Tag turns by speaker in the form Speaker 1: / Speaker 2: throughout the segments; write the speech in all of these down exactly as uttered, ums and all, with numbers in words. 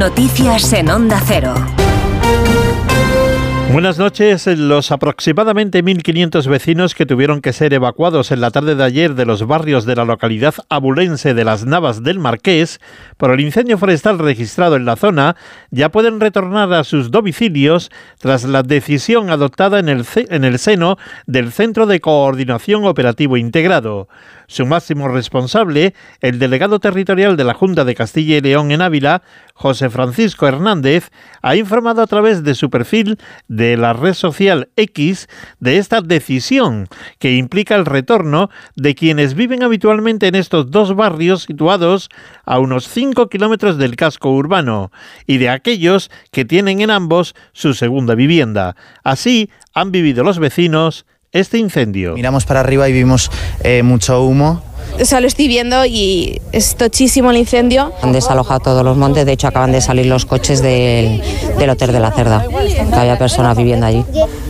Speaker 1: Noticias en Onda Cero.
Speaker 2: Buenas noches. Los aproximadamente mil quinientos vecinos que tuvieron que ser evacuados en la tarde de ayer de los barrios de la localidad abulense de Las Navas del Marqués por el incendio forestal registrado en la zona ya pueden retornar a sus domicilios tras la decisión adoptada en el, en el seno del Centro de Coordinación Operativo Integrado. Su máximo responsable, el delegado territorial de la Junta de Castilla y León en Ávila, José Francisco Hernández, ha informado a través de su perfil de la red social X de esta decisión que implica el retorno de quienes viven habitualmente en estos dos barrios situados a unos cinco kilómetros del casco urbano y de aquellos que tienen en ambos su segunda vivienda. Así han vivido los vecinos este incendio.
Speaker 3: Miramos para arriba y vimos eh, mucho humo.
Speaker 4: O sea, lo estoy viendo y es tochísimo el incendio.
Speaker 5: Han desalojado todos los montes, de hecho acaban de salir los coches del, del Hotel de la Cerda, que había personas viviendo allí.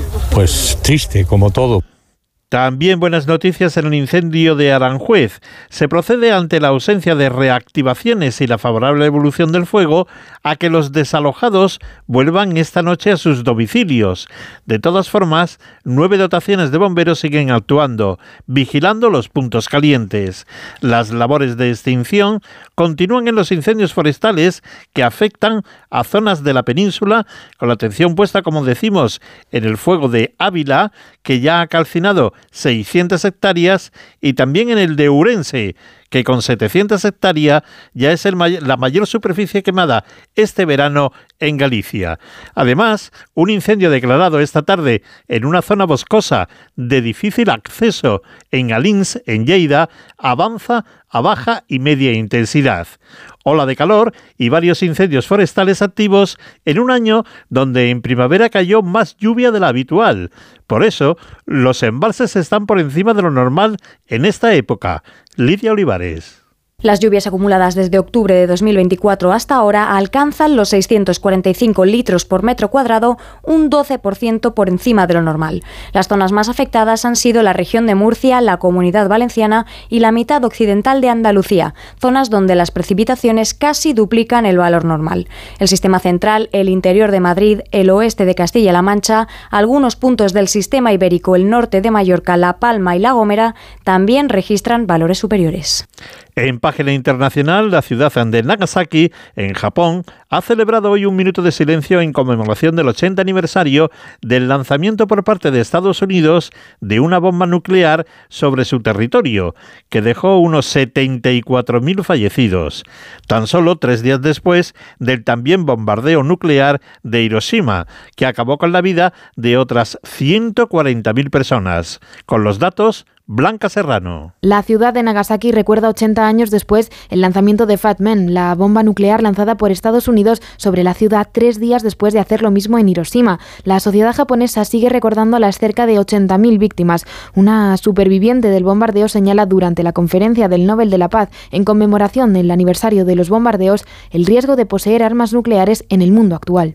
Speaker 6: Pues triste, como todo.
Speaker 2: También buenas noticias en el incendio de Aranjuez. Se procede ante la ausencia de reactivaciones y la favorable evolución del fuego a que los desalojados vuelvan esta noche a sus domicilios. De todas formas, nueve dotaciones de bomberos siguen actuando, vigilando los puntos calientes. Las labores de extinción continúan en los incendios forestales que afectan a zonas de la península, con la atención puesta, como decimos, en el fuego de Ávila, que ya ha calcinado seiscientas hectáreas, y también en el de Ourense, que con setecientas hectáreas ya es el may- la mayor superficie quemada este verano en Galicia. Además, un incendio declarado esta tarde en una zona boscosa de difícil acceso en Alins, en Lleida, avanza a baja y media intensidad. Ola de calor y varios incendios forestales activos en un año donde en primavera cayó más lluvia de la habitual. Por eso, los embalses están por encima de lo normal en esta época. Lidia Olivares.
Speaker 7: Las lluvias acumuladas desde octubre de dos mil veinticuatro hasta ahora alcanzan los seiscientos cuarenta y cinco litros por metro cuadrado, un doce por ciento por encima de lo normal. Las zonas más afectadas han sido la región de Murcia, la Comunidad Valenciana y la mitad occidental de Andalucía, zonas donde las precipitaciones casi duplican el valor normal. El sistema central, el interior de Madrid, el oeste de Castilla-La Mancha, algunos puntos del sistema ibérico, el norte de Mallorca, La Palma y La Gomera también registran valores superiores.
Speaker 2: En página internacional, la ciudad de Nagasaki, en Japón, ha celebrado hoy un minuto de silencio en conmemoración del ochenta aniversario del lanzamiento por parte de Estados Unidos de una bomba nuclear sobre su territorio, que dejó unos setenta y cuatro mil fallecidos. Tan solo tres días después del también bombardeo nuclear de Hiroshima, que acabó con la vida de otras ciento cuarenta mil personas. Con los datos, Blanca Serrano.
Speaker 8: La ciudad de Nagasaki recuerda ochenta años después el lanzamiento de Fat Man, la bomba nuclear lanzada por Estados Unidos sobre la ciudad tres días después de hacer lo mismo en Hiroshima. La sociedad japonesa sigue recordando las cerca de ochenta mil víctimas. Una superviviente del bombardeo señala durante la conferencia del Nobel de la Paz en conmemoración del aniversario de los bombardeos el riesgo de poseer armas nucleares en el mundo actual.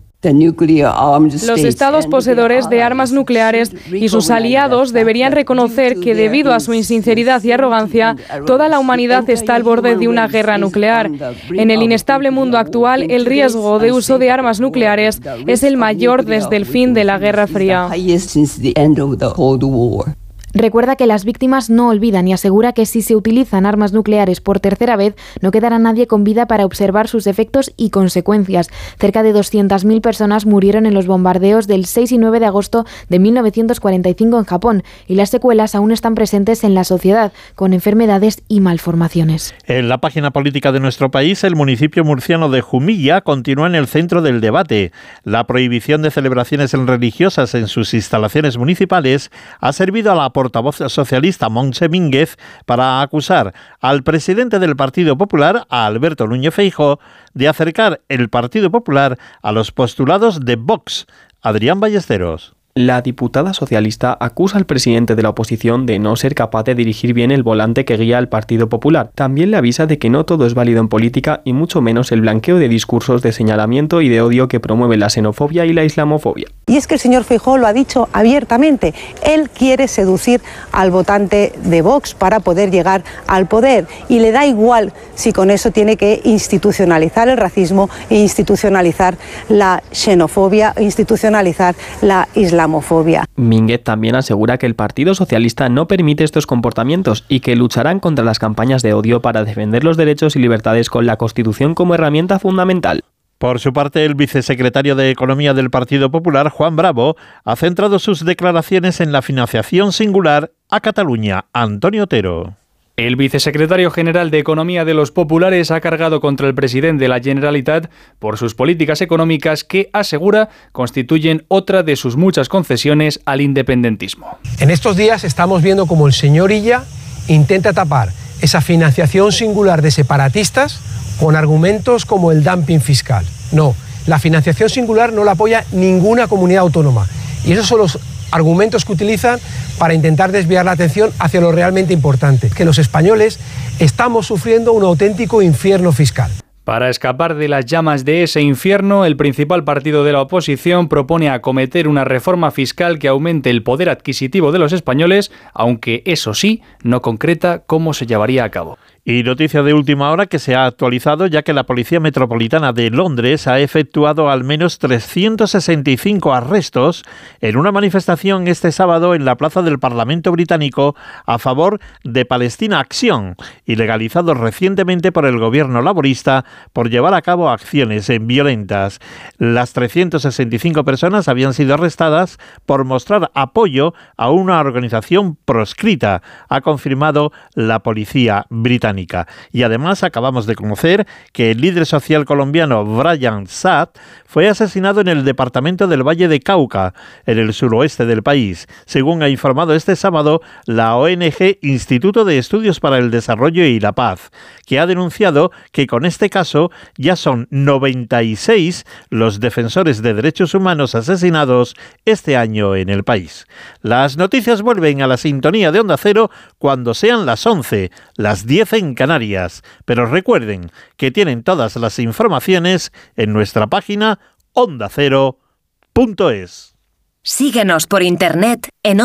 Speaker 9: Los estados poseedores de armas nucleares y sus aliados deberían reconocer que debido a su insinceridad y arrogancia, toda la humanidad está al borde de una guerra nuclear. En el inestable mundo actual, el riesgo de uso de armas nucleares es el mayor desde el fin de la Guerra Fría.
Speaker 8: Recuerda que las víctimas no olvidan y asegura que si se utilizan armas nucleares por tercera vez, no quedará nadie con vida para observar sus efectos y consecuencias. Cerca de doscientas mil personas murieron en los bombardeos del seis y nueve de agosto de mil novecientos cuarenta y cinco en Japón, y las secuelas aún están presentes en la sociedad, con enfermedades y malformaciones.
Speaker 2: En la página política de nuestro país, el municipio murciano de Jumilla continúa en el centro del debate. La prohibición de celebraciones religiosas en sus instalaciones municipales ha servido a la portavoz socialista Montse Mínguez para acusar al presidente del Partido Popular, a Alberto Núñez Feijóo, de acercar el Partido Popular a los postulados de Vox. Adrián Ballesteros.
Speaker 10: La diputada socialista acusa al presidente de la oposición de no ser capaz de dirigir bien el volante que guía al Partido Popular. También le avisa de que no todo es válido en política y mucho menos el blanqueo de discursos de señalamiento y de odio que promueven la xenofobia y la islamofobia.
Speaker 11: Y es que el señor Feijóo lo ha dicho abiertamente. Él quiere seducir al votante de Vox para poder llegar al poder y le da igual si con eso tiene que institucionalizar el racismo e institucionalizar la xenofobia, institucionalizar la islamofobia.
Speaker 10: Mínguez también asegura que el Partido Socialista no permite estos comportamientos y que lucharán contra las campañas de odio para defender los derechos y libertades con la Constitución como herramienta fundamental.
Speaker 2: Por su parte, el vicesecretario de Economía del Partido Popular, Juan Bravo, ha centrado sus declaraciones en la financiación singular a Cataluña. Antonio Otero.
Speaker 12: El vicesecretario general de Economía de los Populares ha cargado contra el presidente de la Generalitat por sus políticas económicas que, asegura, constituyen otra de sus muchas concesiones al independentismo.
Speaker 13: En estos días estamos viendo cómo el señor Illa intenta tapar esa financiación singular de separatistas con argumentos como el dumping fiscal. No, la financiación singular no la apoya ninguna comunidad autónoma. Y esos son los argumentos que utilizan para intentar desviar la atención hacia lo realmente importante, que los españoles estamos sufriendo un auténtico infierno fiscal.
Speaker 12: Para escapar de las llamas de ese infierno, el principal partido de la oposición propone acometer una reforma fiscal que aumente el poder adquisitivo de los españoles, aunque eso sí, no concreta cómo se llevaría a cabo.
Speaker 2: Y noticia de última hora que se ha actualizado ya que la Policía Metropolitana de Londres ha efectuado al menos trescientos sesenta y cinco arrestos en una manifestación este sábado en la plaza del Parlamento británico a favor de Palestina Acción, ilegalizado recientemente por el gobierno laborista por llevar a cabo acciones violentas. Las trescientas sesenta y cinco personas habían sido arrestadas por mostrar apoyo a una organización proscrita, ha confirmado la policía británica. Y además acabamos de conocer que el líder social colombiano Brian Saad fue asesinado en el departamento del Valle de Cauca, en el suroeste del país, según ha informado este sábado la O N G Instituto de Estudios para el Desarrollo y la Paz, que ha denunciado que con este caso ya son noventa y seis los defensores de derechos humanos asesinados este año en el país. Las noticias vuelven a la sintonía de Onda Cero cuando sean las once, las diez en Canarias, pero recuerden que tienen todas las informaciones en nuestra página onda cero punto es.
Speaker 1: Síguenos por internet en